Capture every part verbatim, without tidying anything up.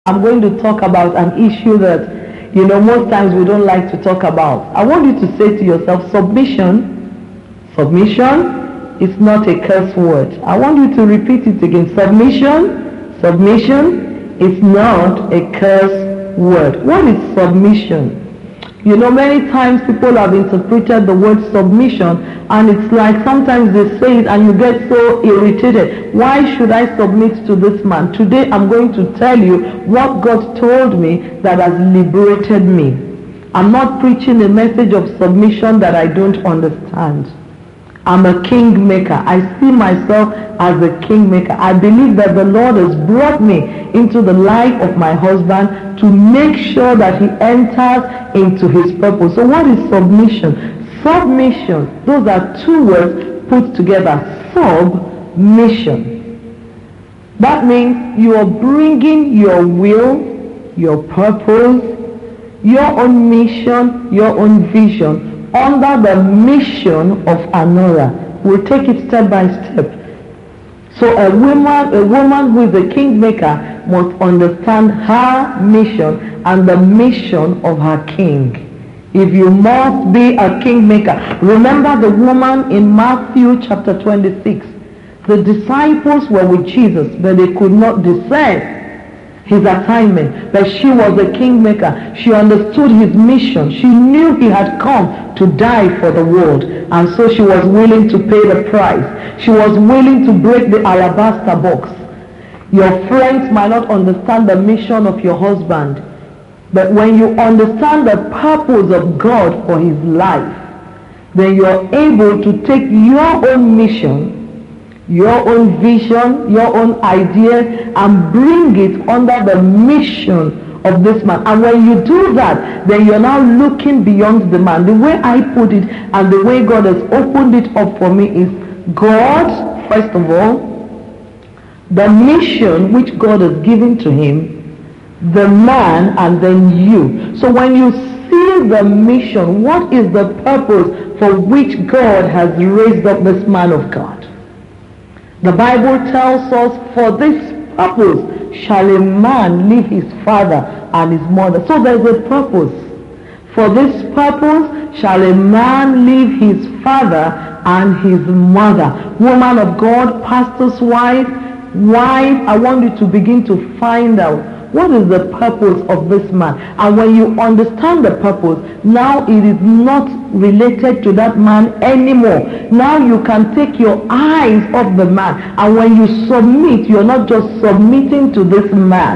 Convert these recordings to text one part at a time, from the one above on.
I'm going to talk about an issue that, you know, most times we don't like to talk about. I want you to say to yourself, submission, submission is not a curse word. I want you to repeat it again. Submission, submission is not a curse word. What is submission? You know, many times people have interpreted the word submission, and it's like sometimes they say it and you get so irritated. Why should I submit to this man? Today I'm going to tell you what God told me that has liberated me. I'm not preaching a message of submission that I don't understand. I'm a kingmaker. I see myself as a kingmaker. I believe that the Lord has brought me into the life of my husband to make sure that he enters into his purpose. So what is submission? Submission, those are two words put together. Submission. That means you are bringing your will, your purpose, your own mission, your own vision under the mission of another. We'll take it step by step. So a woman, a woman who is a kingmaker must understand her mission and the mission of her king. If you must be a kingmaker, remember the woman in Matthew chapter twenty-six. The disciples were with Jesus, but they could not discern his assignment, but she was a kingmaker. She understood his mission. She knew he had come to die for the world, and so she was willing to pay the price. She was willing to break the alabaster box. Your friends might not understand the mission of your husband, but when you understand the purpose of God for his life, then you're able to take your own mission, your own vision, your own idea, and bring it under the mission of this man. And when you do that, then you're now looking beyond the man. The way I put it and the way God has opened it up for me is God, first of all, the mission which God has given to him, the man, and then you. So when you see the mission, what is the purpose for which God has raised up this man of God? The Bible tells us, for this purpose shall a man leave his father and his mother. So there's a purpose. For this purpose shall a man leave his father and his mother. Woman of God, pastor's wife, wife, I want you to begin to find out what is the purpose of this man. And when you understand the purpose, now it is not related to that man anymore. Now you can take your eyes off the man. And when you submit, you're not just submitting to this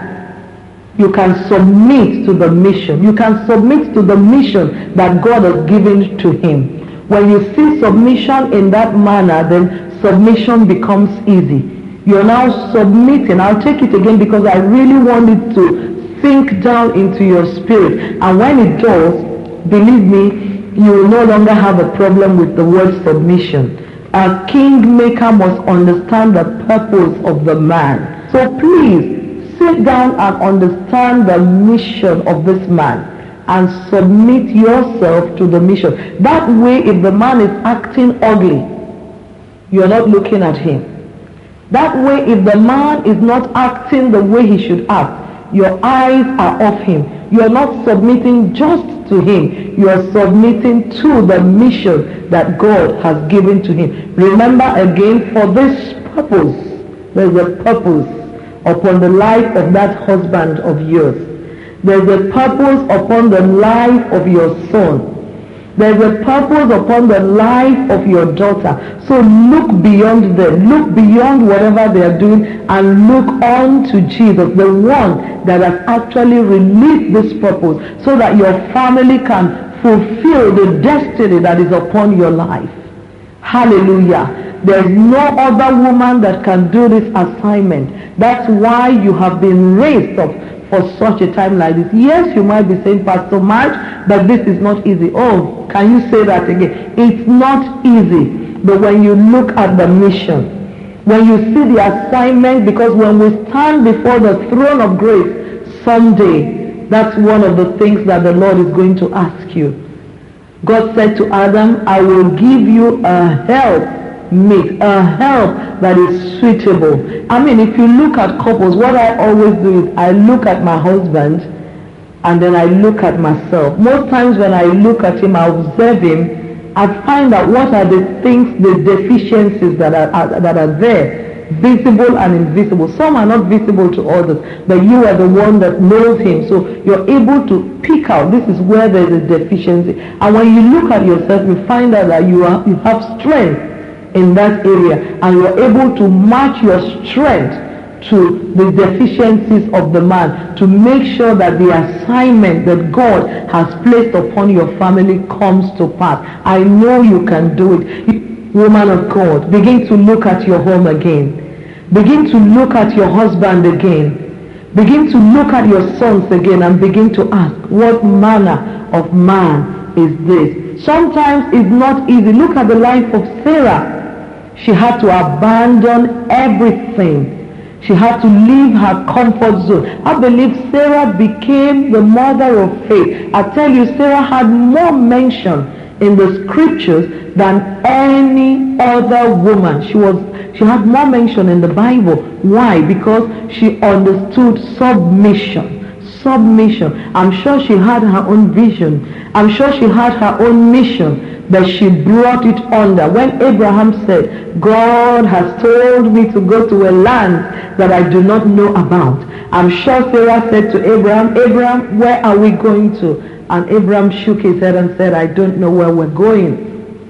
man. You can submit to the mission. You can submit to the mission that God has given to him. When you see submission in that manner, then submission becomes easy. You're now submitting. I'll take it again because I really want it to sink down into your spirit. And when it does, believe me, you will no longer have a problem with the word submission. A kingmaker must understand the purpose of the man. So please, sit down and understand the mission of this man and submit yourself to the mission. That way, if the man is acting ugly, you're not looking at him. That way, if the man is not acting the way he should act, your eyes are off him. You are not submitting just to him. You are submitting to the mission that God has given to him. Remember again, for this purpose, there's a purpose upon the life of that husband of yours. There's a purpose upon the life of your son. There's a purpose upon the life of your daughter. So look beyond them. Look beyond whatever they are doing and look on to Jesus, the one that has actually released this purpose so that your family can fulfill the destiny that is upon your life. Hallelujah. There's no other woman that can do this assignment. That's why you have been raised up for such a time like this. Yes, you might be saying, Pastor Mark, but this is not easy. Oh, can you say that again? It's not easy. But when you look at the mission, when you see the assignment, because when we stand before the throne of grace someday, that's one of the things that the Lord is going to ask you. God said to Adam, I will give you a help mate, a help that is suitable. I mean, if you look at couples, what I always do is I look at my husband and then I look at myself. Most times when I look at him, I observe him, I find out what are the things, the deficiencies that are, are that are there, visible and invisible. Some are not visible to others, but you are the one that knows him. So you're able to pick out, this is where there is a deficiency. And when you look at yourself, you find out that you, are, you have strength in that area, and you're able to match your strength to the deficiencies of the man to make sure that the assignment that God has placed upon your family comes to pass. I know you can do it. Woman of God, begin to look at your home again. Begin to look at your husband again. Begin to look at your sons again and begin to ask, what manner of man is this? Sometimes it's not easy. Look at the life of Sarah. She had to abandon everything. She had to leave her comfort zone. I believe Sarah became the mother of faith. I tell you, Sarah had more mention in the scriptures than any other woman. She was, she had more mention in the Bible. Why? Because she understood submission. Submission. I'm sure she had her own vision. I'm sure she had her own mission, but she brought it under. When Abraham said, God has told me to go to a land that I do not know about, I'm sure Sarah said to Abraham, Abraham, where are we going to? And Abraham shook his head and said, I don't know where we're going.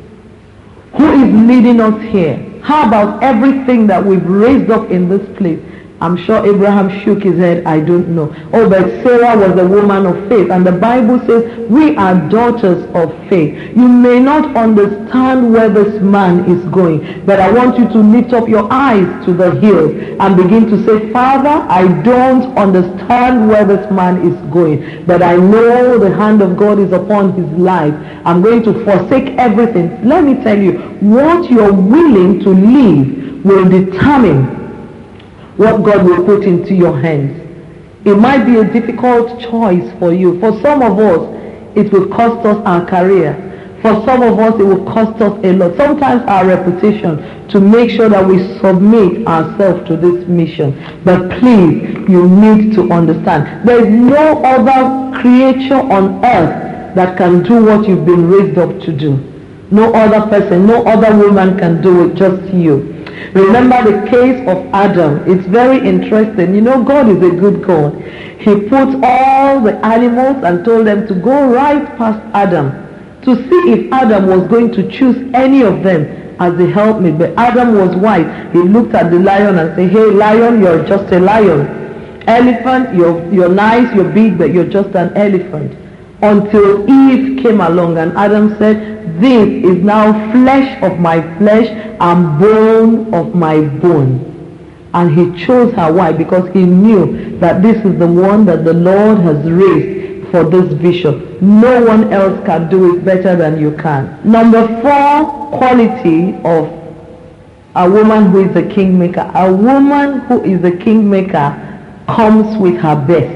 Who is leading us here? How about everything that we've raised up in this place? I'm sure Abraham shook his head, I don't know. Oh, but Sarah was a woman of faith. And the Bible says we are daughters of faith. You may not understand where this man is going, but I want you to lift up your eyes to the hills and begin to say, Father, I don't understand where this man is going, but I know the hand of God is upon his life. I'm going to forsake everything. Let me tell you, what you're willing to leave will determine what God will put into your hands. It might be a difficult choice for you. For some of us, it will cost us our career. For some of us, it will cost us a lot. Sometimes our reputation, to make sure that we submit ourselves to this mission. But please, you need to understand, there is no other creature on earth that can do what you've been raised up to do. No other person, no other woman can do it, just you. Remember the case of Adam. It's very interesting. You know, God is a good God. He put all the animals and told them to go right past Adam to see if Adam was going to choose any of them as a helpmate. But Adam was wise. He looked at the lion and said, hey, lion, you're just a lion. Elephant, you're, you're nice, you're big, but you're just an elephant. Until Eve came along and Adam said, this is now flesh of my flesh and bone of my bone. And he chose her. Why? Because he knew that this is the one that the Lord has raised for this vision. No one else can do it better than you can. Number four quality of a woman who is a kingmaker. A woman who is a kingmaker comes with her best.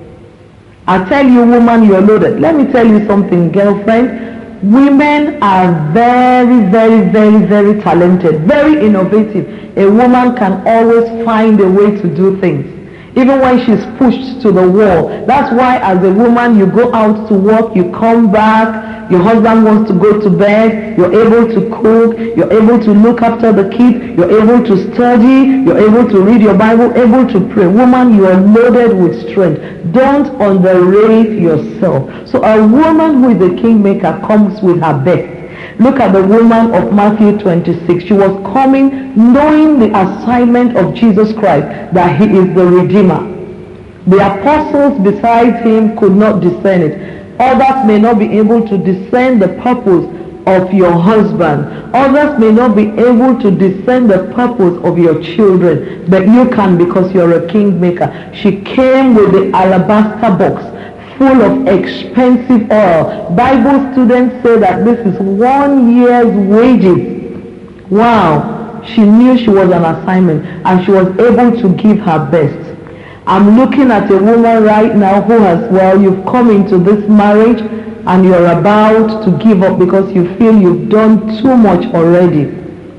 I tell you, woman, you're loaded. Let me tell you something, girlfriend. Women are very, very, very, very talented, very innovative. A woman can always find a way to do things, even when she's pushed to the wall. That's why as a woman, you go out to work, you come back, your husband wants to go to bed, you're able to cook, you're able to look after the kids, you're able to study, you're able to read your Bible, able to pray. Woman, you are loaded with strength. Don't underrate yourself. So a woman who is a kingmaker comes with her best. Look at the woman of Matthew twenty-six. She was coming knowing the assignment of Jesus Christ, that he is the Redeemer. The apostles besides him could not discern it. Others may not be able to discern the purpose of your husband. Others may not be able to discern the purpose of your children. But you can, because you're a kingmaker. She came with the alabaster box full of expensive oil. Bible students say that this is one year's wages. Wow. She knew she was an assignment and she was able to give her best. I'm looking at a woman right now who has, well, you've come into this marriage and you're about to give up because you feel you've done too much already.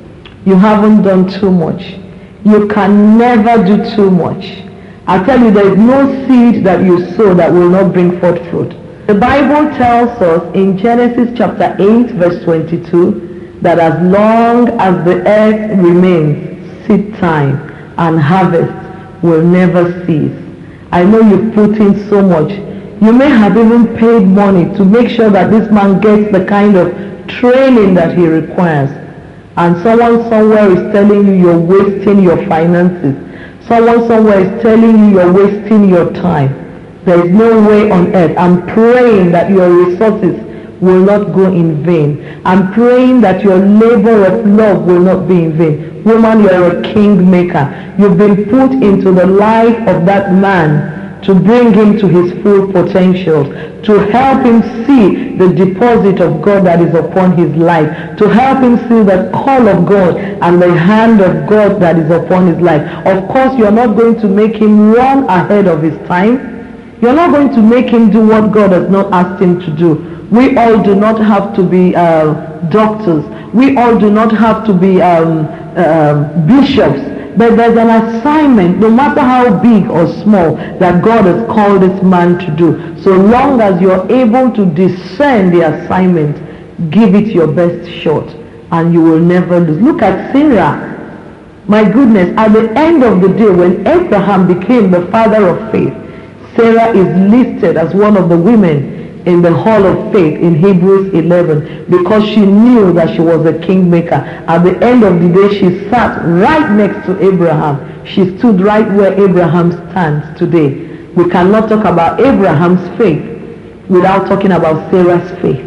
You haven't done too much. You can never do too much. I tell you, there is no seed that you sow that will not bring forth fruit. The Bible tells us in Genesis chapter eight verse twenty-two that as long as the earth remains, seed time and harvest will never cease. I know you've put in so much. You may have even paid money to make sure that this man gets the kind of training that he requires. And someone somewhere is telling you you're wasting your finances. Someone somewhere is telling you you're wasting your time. There is no way on earth. I'm praying that your resources will not go in vain. I'm praying that your labor of love will not be in vain. Woman, you're a kingmaker. You've been put into the life of that man to bring him to his full potential, to help him see the deposit of God that is upon his life, to help him see the call of God and the hand of God that is upon his life. Of course, you're not going to make him run ahead of his time. You're not going to make him do what God has not asked him to do. We all do not have to be uh, doctors. We all do not have to be um, uh, bishops. But there's an assignment, no matter how big or small, that God has called this man to do. So long as you're able to discern the assignment, give it your best shot, and you will never lose. Look at Sarah. My goodness, at the end of the day, when Abraham became the father of faith, Sarah is listed as one of the women in the hall of faith in Hebrews eleven, because she knew that she was a kingmaker. At the end of the day, she sat right next to Abraham. She stood right where Abraham stands today. We cannot talk about Abraham's faith without talking about Sarah's faith.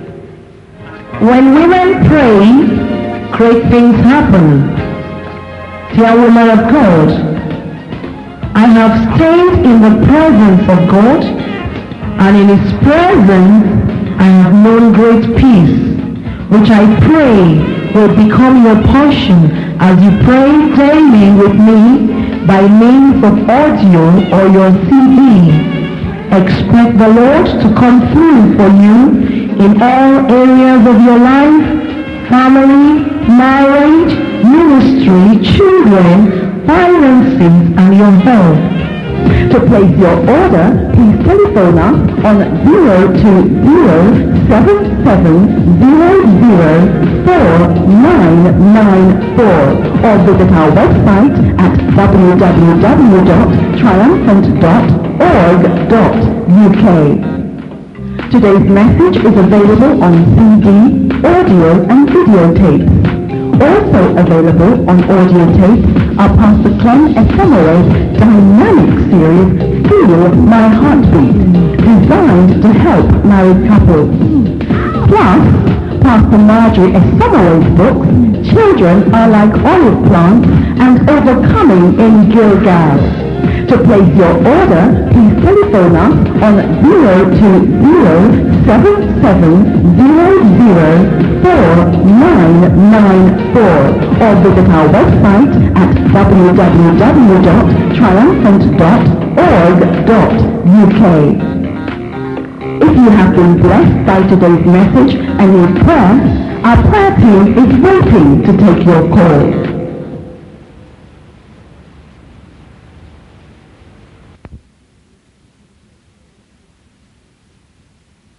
When women pray, great things happen. Dear woman of God, I have stayed in the presence of God, and in his presence I have known great peace, which I pray will become your portion as you pray daily with me by means of audio or your C D. Expect the Lord to come through for you in all areas of your life: family, marriage, ministry, children, finances, and your health. To place your order, please telephone us on zero two zero seven seven zero zero four nine nine four or visit our website at w w w dot triumphant dot org dot u k. Today's message is available on C D, audio and videotape. Also available on audio tape are Pastor Clem Ephemero's dynamic series, Feel My Heartbeat, designed to help married couples. Plus, Pastor Marjorie Ephemero's books, Children Are Like Olive Plants and Overcoming in Gilgal. To place your order, please telephone us on zero two zero seven seven zero zero four nine nine four or visit our website at w w w dot triumphant dot org dot u k. If you have been blessed by today's message and need prayer, our prayer team is waiting to take your call.